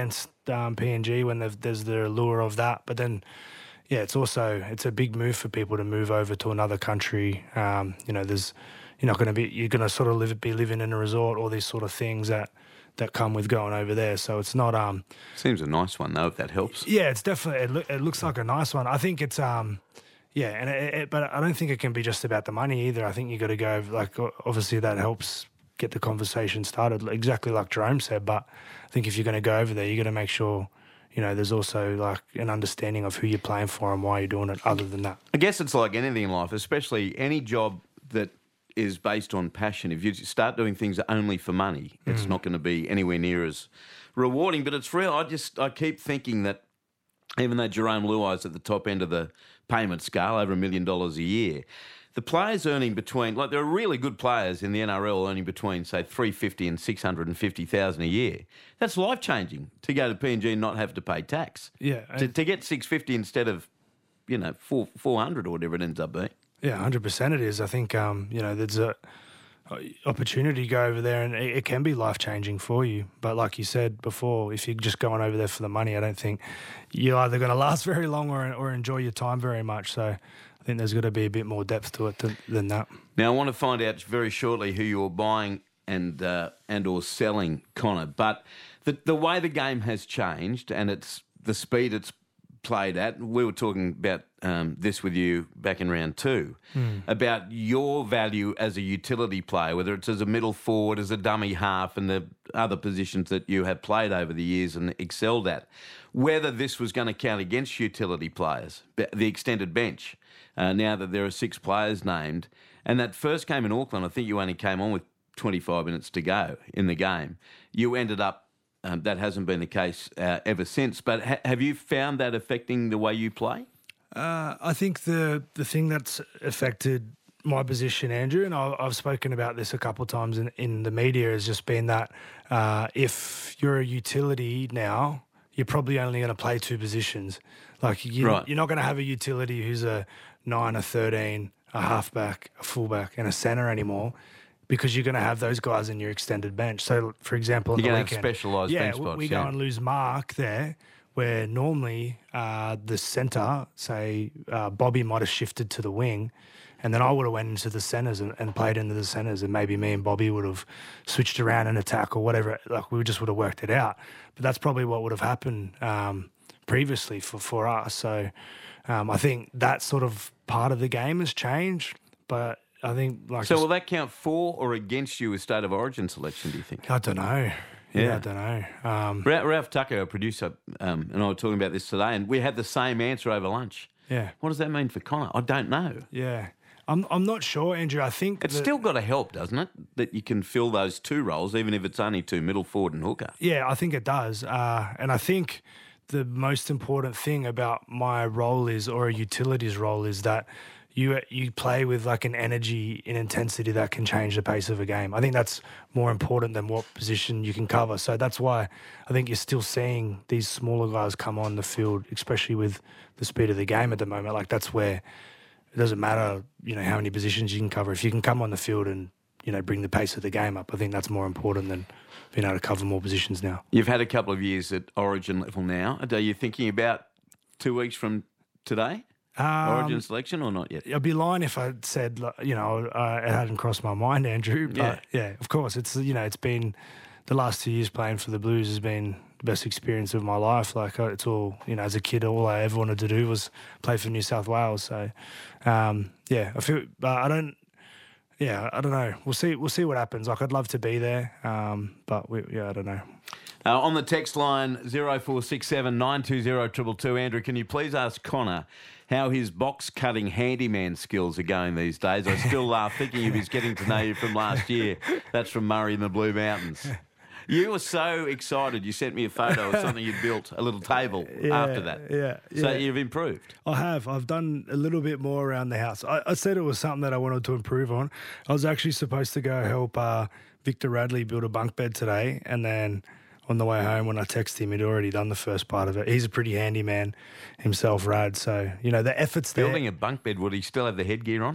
um, P N G when there's the allure of that. But then, yeah, it's also it's a big move for people to move over to another country. Um, you know, there's you're not going to be you're going to sort of live, be living in a resort, all these sort of things that that come with going over there. So it's not. Um, Seems a nice one though, if that helps. Yeah, it's definitely it, lo- it looks like a nice one. I think it's um. Yeah, and it, it, but I don't think it can be just about the money either. I think you got to go, like, obviously that helps get the conversation started, exactly like Jerome said. But I think if you're going to go over there, you got to make sure, you know, there's also like an understanding of who you're playing for and why you're doing it. Other than that, I guess it's like anything in life, especially any job that is based on passion. If you start doing things only for money, it's mm. not going to be anywhere near as rewarding. But it's real. I just I keep thinking that even though Jerome Luai's at the top end of the payment scale, over a million dollars a year, the players earning between, like there are really good players in the N R L earning between, say, three hundred fifty and six hundred fifty thousand a year. That's life-changing to go to P N G and not have to pay tax. Yeah. To, to get six hundred fifty instead of, you know, four, 400 or whatever it ends up being. Yeah, one hundred percent it is. I think, um, you know, there's a opportunity to go over there and it, it can be life-changing for you. But like you said before, if you're just going over there for the money, I don't think you're either going to last very long or, or enjoy your time very much. So I think there's got to be a bit more depth to it than, than that. Now, I want to find out very shortly who you're buying and uh, and or selling, Connor. But the the way the game has changed and it's the speed it's played at, we were talking about um, this with you back in round two, mm. about your value as a utility player, whether it's as a middle forward, as a dummy half, and the other positions that you have played over the years and excelled at, whether this was going to count against utility players, the extended bench, uh, now that there are six players named. And that first game in Auckland, I think you only came on with twenty-five minutes to go in the game. You ended up Um, that hasn't been the case uh, ever since. But ha- have you found that affecting the way you play? Uh, I think the the thing that's affected my position, Andrew, and I, I've spoken about this a couple of times in, in the media, has just been that uh, if you're a utility now, you're probably only going to play two positions. Like you, right. You're not going to have a utility who's a nine, a thirteen, a halfback, a fullback, and a centre anymore, because you're going to have those guys in your extended bench. So, for example, you're going to have specialised yeah, bench spots. We yeah, go and lose Mark there, where normally uh, the centre, say uh, Bobby might have shifted to the wing, and then I would have went into the centres and, and played into the centres, and maybe me and Bobby would have switched around and attack or whatever. Like we just would have worked it out. But that's probably what would have happened um, previously for, for us. So um, I think that sort of part of the game has changed, but I think like so. Will that count for or against you with State of Origin selection? Do you think? I don't know. Yeah, yeah I don't know. Um, Ralph, Ralph Tucker, our producer, um, and I were talking about this today, and we had the same answer over lunch. Yeah. What does that mean for Connor? I don't know. Yeah, I'm. I'm not sure, Andrew. I think it's that, still got to help, doesn't it? That you can fill those two roles, even if it's only two, middle forward and hooker. Yeah, I think it does, uh, and I think the most important thing about my role is, or a utilities role, is that you you play with like an energy and intensity that can change the pace of a game. I think that's more important than what position you can cover. So that's why I think you're still seeing these smaller guys come on the field, especially with the speed of the game at the moment. Like that's where it doesn't matter, you know, how many positions you can cover. If you can come on the field and, you know, bring the pace of the game up, I think that's more important than being able to cover more positions now. You've had a couple of years at Origin level now. Are you thinking about two weeks from today? Um, Origin selection or not yet? I'd be lying if I said, you know, uh, it hadn't crossed my mind, Andrew. But yeah. yeah, of course, it's, you know, it's been the last two years playing for the Blues has been the best experience of my life. Like it's all, you know, as a kid, all I ever wanted to do was play for New South Wales. So, um, yeah, I feel, but I don't, yeah, I don't know. We'll see. We'll see what happens. Like I'd love to be there, um, but we, yeah, I don't know. Uh, on the text line zero four six seven nine two zero two two two, Andrew, can you please ask Connor how his box cutting handyman skills are going these days? I still laugh thinking of his getting to know you from last year. That's from Murray in the Blue Mountains. You were so excited. You sent me a photo of something you'd built, a little table yeah, after that. Yeah, yeah. So you've improved. I have. I've done a little bit more around the house. I, I said it was something that I wanted to improve on. I was actually supposed to go help uh, Victor Radley build a bunk bed today, and then on the way home, when I texted him, he'd already done the first part of it. He's a pretty handy man himself, Rad. So, you know, the effort's there. Building a bunk bed, would he still have the headgear on?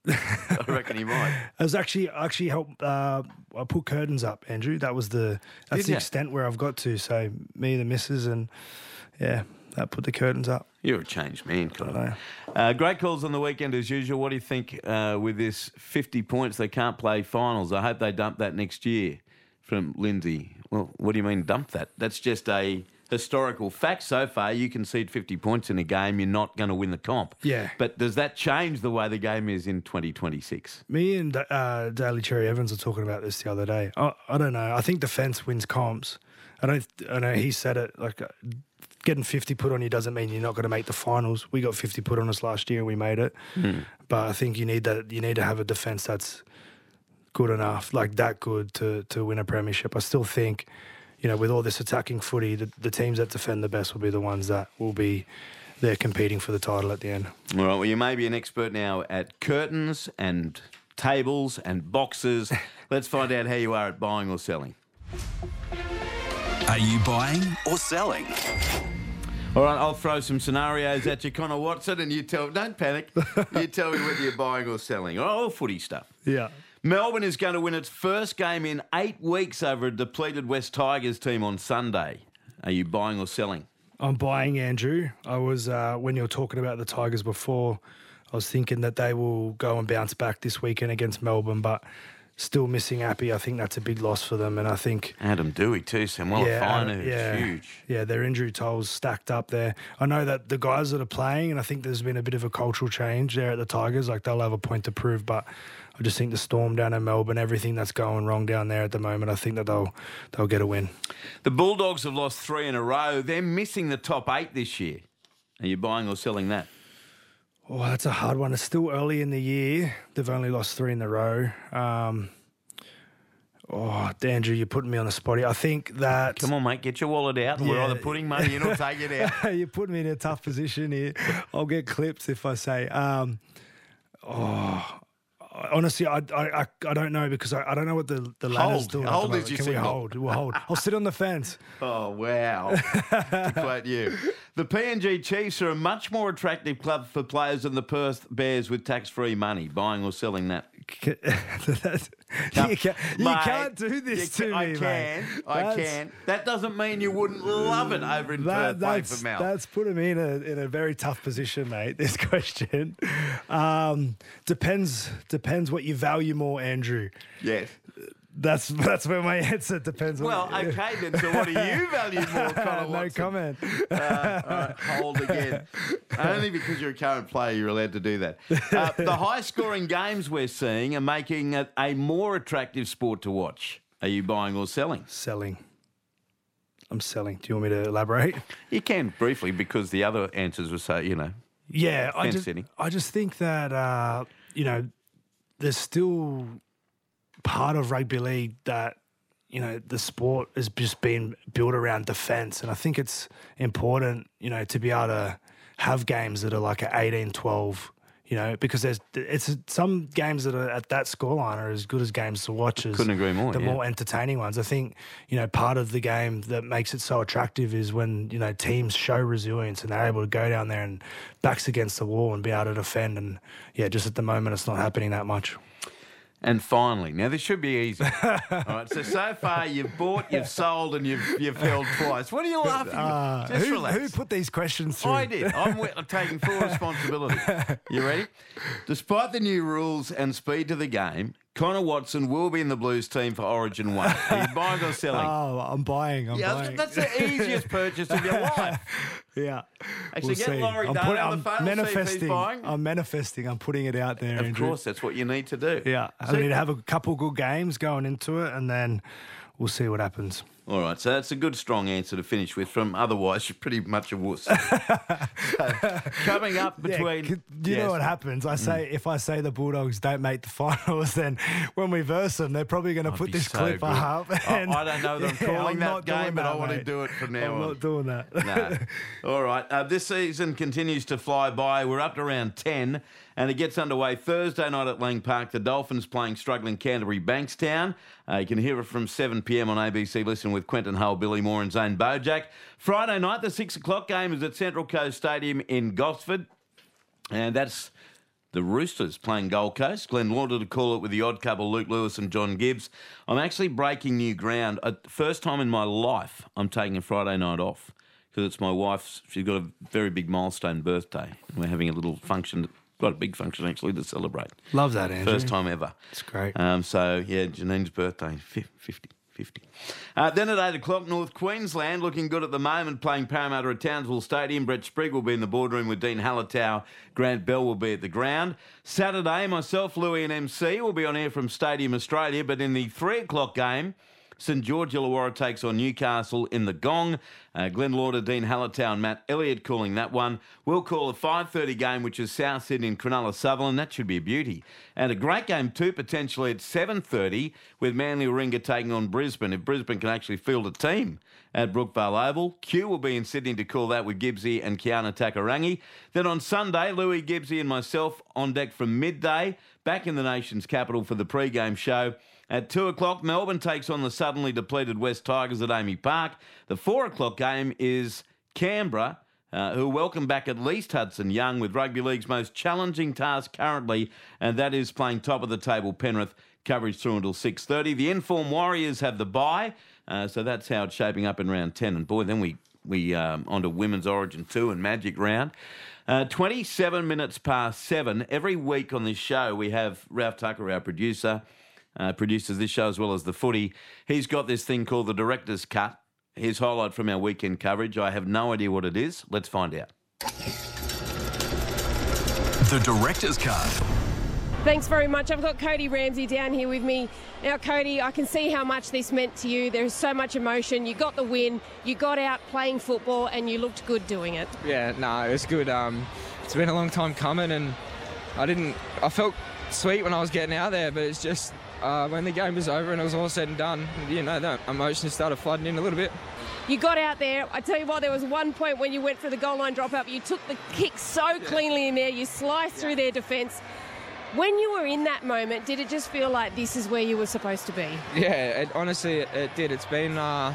I reckon he might. It was actually actually helped. Uh, I put curtains up, Andrew. That was the that's Did the ya? extent where I've got to. So me, the missus, and yeah, that put the curtains up. You're a changed man, Connor. I know. Uh, great calls on the weekend as usual. What do you think uh, with this fifty points? They can't play finals. I hope they dump that next year. From Lindsay. Well, what do you mean dump that? That's just a historical fact so far. You concede fifty points in a game, you're not going to win the comp. Yeah. But does that change the way the game is in twenty twenty-six? Me and uh, Daly Cherry Evans were talking about this the other day. I, I don't know. I think defence wins comps. I don't. I know he said it like. Uh, Getting fifty put on you doesn't mean you're not going to make the finals. We got fifty put on us last year and we made it. Mm. But I think you need that. You need to have a defence that's good enough, like that good to to win a premiership. I still think, you know, with all this attacking footy, the, the teams that defend the best will be the ones that will be there competing for the title at the end. All right. Well, you may be an expert now at curtains and tables and boxes. Let's find out how you are at buying or selling. Are you buying or selling? All right, I'll throw some scenarios at you, Connor Watson, and you tell. Don't panic. You tell me whether you're buying or selling. All footy stuff. Yeah. Melbourne is going to win its first game in eight weeks over a depleted West Tigers team on Sunday. Are you buying or selling? I'm buying, Andrew. I was, uh, when you were talking about the Tigers before, I was thinking that they will go and bounce back this weekend against Melbourne, but still missing Appy. I think that's a big loss for them, and I think... Adam Dewey too, Samuel yeah, Finer, yeah, huge. Yeah, their injury tolls stacked up there. I know that the guys that are playing, and I think there's been a bit of a cultural change there at the Tigers, like they'll have a point to prove, but I just think the Storm down in Melbourne, everything that's going wrong down there at the moment, I think that they'll they'll get a win. The Bulldogs have lost three in a row. They're missing the top eight this year. Are you buying or selling that? Oh, that's a hard one. It's still early in the year. They've only lost three in a row. Um, oh, Andrew, you're putting me on the spot here. I think that... Come on, mate, get your wallet out. And We're Yeah. either putting money in or take it out. You're putting me in a tough position here. I'll get clipped if I say... Um, oh... Honestly, I, I, I don't know because I, I don't know what the, the ladder's Hold. doing. at the Hold moment. is your Can we signal. hold? We'll hold. I'll sit on the fence. Oh, wow. To quote you. The P N G Chiefs are a much more attractive club for players than the Perth Bears with tax-free money. Buying or selling that? That's- No, you, can, you mate, can't do this you to can, me, I can. mate. I That's- can. That doesn't mean you wouldn't love it over in That, Perth playing that's, for Mel. that's putting me in a in a very tough position, mate. This question um, depends depends what you value more, Andrew. Yes. That's that's where my answer depends. Well, on okay then. So what do you value more, Connor no Watson? comment. Uh, all right, hold again. Only because you're a current player, you're allowed to do that. Uh, the high-scoring games we're seeing are making it a more attractive sport to watch. Are you buying or selling? Selling. I'm selling. Do you want me to elaborate? You can briefly because the other answers were so, you know. Yeah, I Fence just sitting. I just think that uh, you know there's still part of rugby league that, you know, the sport has just been built around defence. And I think it's important, you know, to be able to have games that are like an eighteen twelve, you know, because there's it's some games that are at that scoreline are as good as games to watch as Couldn't agree more, the yeah. more entertaining ones. I think, you know, part of the game that makes it so attractive is when, you know, teams show resilience and they're able to go down there and backs against the wall and be able to defend. And, yeah, just at the moment it's not happening that much. And finally, now this should be easy. All right, so so far you've bought, you've sold, and you've you've held twice. What are you laughing at? Uh, Just who, relax. who put these questions through? I did. I'm, wi- I'm taking full responsibility. You ready? Despite the new rules and speed to the game, Connor Watson will be in the Blues team for Origin one. Are you buying or selling? Oh, I'm buying. I'm yeah, buying. that's the easiest purchase of your life. Yeah. Actually, get see. Laurie I'm Dunn put- on the I'm phone, see if he's manifesting. buying. I'm manifesting. I'm putting it out there, Of Andrew. course, that's what you need to do. Yeah. I So- need to have a couple good games going into it, and then we'll see what happens. All right, so that's a good, strong answer to finish with. From otherwise, you're pretty much a wuss. So, coming up between, Yeah, c- do you Yes. know what happens? I say if I say the Bulldogs don't make the finals, then when we verse them, they're probably going to I'd put be this so clip good. up. I, and- I don't know that I'm Yeah, calling I'm that not game, doing but I that, want to mate. do it from now I'm on. not doing that. No. All right. Uh, this season continues to fly by. We're up to round ten, and it gets underway Thursday night at Lang Park. The Dolphins playing struggling Canterbury Bankstown. Uh, you can hear it from seven p.m. on A B C Listen with Quentin Hull, Billy Moore and Zane Bojack. Friday night, the six o'clock game is at Central Coast Stadium in Gosford. And that's the the Roosters playing Gold Coast. Glenn Lauder to call it with the odd couple, Luke Lewis and John Gibbs. I'm actually breaking new ground. Uh, first time in my life I'm taking a Friday night off because it's my wife's, she's got a very big milestone birthday. We're having a little function, quite a big function actually, to celebrate. Love that, Andrew. First time ever. It's great. Um, so, yeah, Janine's birthday, fifty. fifty. Uh, then at eight o'clock, North Queensland looking good at the moment, playing Parramatta at Townsville Stadium. Brett Sprigg will be in the boardroom with Dean Hallertau. Grant Bell will be at the ground. Saturday, myself, Louis and M C will be on air from Stadium Australia, but in the three o'clock game, St George Illawarra takes on Newcastle in the Gong. Uh, Glenn Lauder, Dean Hallertau and Matt Elliott calling that one. We'll call a five thirty game, which is South Sydney and Cronulla Sutherland. That should be a beauty. And a great game too, potentially at seven thirty, with Manly Warringah taking on Brisbane. If Brisbane can actually field a team at Brookvale Oval. Q will be in Sydney to call that with Gibbsy and Kiana Takarangi. Then on Sunday, Louis, Gibbsy and myself on deck from midday, back in the nation's capital for the pre-game show. At two o'clock, Melbourne takes on the suddenly depleted West Tigers at Amy Park. The four o'clock game is Canberra, uh, who welcome back at least Hudson Young with Rugby League's most challenging task currently, and that is playing top of the table Penrith. Coverage through until six thirty. The Inform Warriors have the bye, uh, so that's how it's shaping up in round ten. And boy, then we, we um, on to Women's Origin two and Magic Round. Uh, twenty-seven minutes past seven. Every week on this show, we have Ralph Tucker, our producer, Uh, produces this show as well as the footy. He's got this thing called the Director's Cut. His highlight from our weekend coverage. I have no idea what it is. Let's find out. The Director's Cut. Thanks very much. I've got Cody Ramsey down here with me. Now, Cody, I can see how much this meant to you. There's so much emotion. You got the win. You got out playing football and you looked good doing it. Yeah, no, it was good. Um, it's been a long time coming and I didn't... I felt sweet when I was getting out there, but it's just... Uh, when the game was over and it was all said and done, you know, the emotions started flooding in a little bit. You got out there. I tell you what, there was one point when you went for the goal line drop up. You took the kick so cleanly in there. You sliced through their defence. When you were in that moment, did it just feel like this is where you were supposed to be? Yeah, it, honestly, it, it did. It's been uh,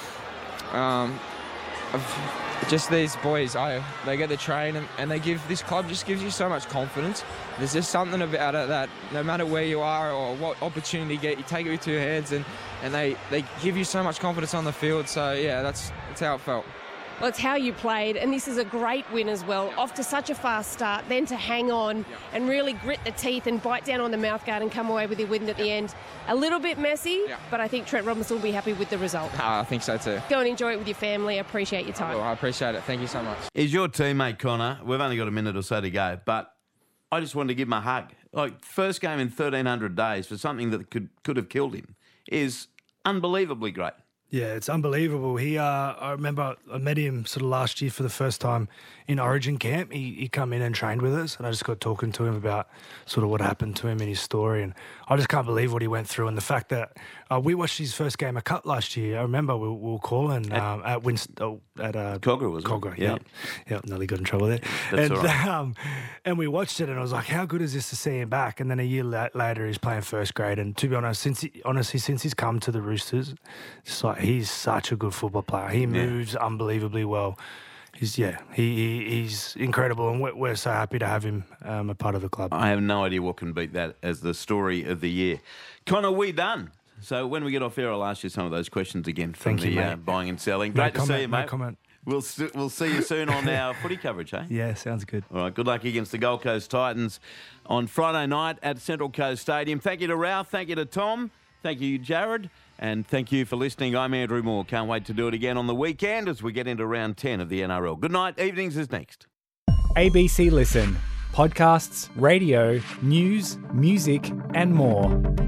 um, I've, just these boys. I they get the train and, and they give this club just gives you so much confidence. There's just something about it that no matter where you are or what opportunity you get, you take it with two hands and, and they, they give you so much confidence on the field. So, yeah, that's, that's how it felt. Well, it's how you played, and this is a great win as well. Off to such a fast start, then to hang on and really grit the teeth and bite down on the mouthguard and come away with your win at the end. A little bit messy, but I think Trent Robinson will be happy with the result. Uh, I think so too. Go and enjoy it with your family. I appreciate your time. I, I appreciate it. Thank you so much. Is your teammate, Connor, we've only got a minute or so to go, but I just wanted to give him a hug. Like, first game in thirteen hundred days for something that could, could have killed him is unbelievably great. Yeah, it's unbelievable. He, uh, I remember I met him sort of last year for the first time in Origin camp. He he come in and trained with us, and I just got talking to him about sort of what happened to him in his story, and I just can't believe what he went through and the fact that uh, we watched his first game of Cup last year. I remember we, we were calling um, at Winst- oh, at uh, Cogra, was it? Cogra, Yeah. yeah, yeah, nearly got in trouble there. That's and all right. um, and we watched it, and I was like, how good is this to see him back? And then a year la- later, he's playing first grade, and to be honest, since he, honestly since he's come to the Roosters, it's like he's such a good football player. He moves unbelievably well. He's yeah, he, he he's incredible, and we're, we're so happy to have him um, a part of the club. I have no idea what can beat that as the story of the year. Connor, we done. So when we get off air, I'll ask you some of those questions again from Thank the you, uh, mate. buying and selling. No Great to comment, see you, no mate. comment. We'll st- we'll see you soon on our footy coverage, eh? Yeah, sounds good. All right, good luck against the Gold Coast Titans on Friday night at Central Coast Stadium. Thank you to Ralph, thank you to Tom, thank you, Jared, and thank you for listening. I'm Andrew Moore. Can't wait to do it again on the weekend as we get into round ten of the N R L. Good night. Evenings is next. A B C Listen. Podcasts, radio, news, music, and more.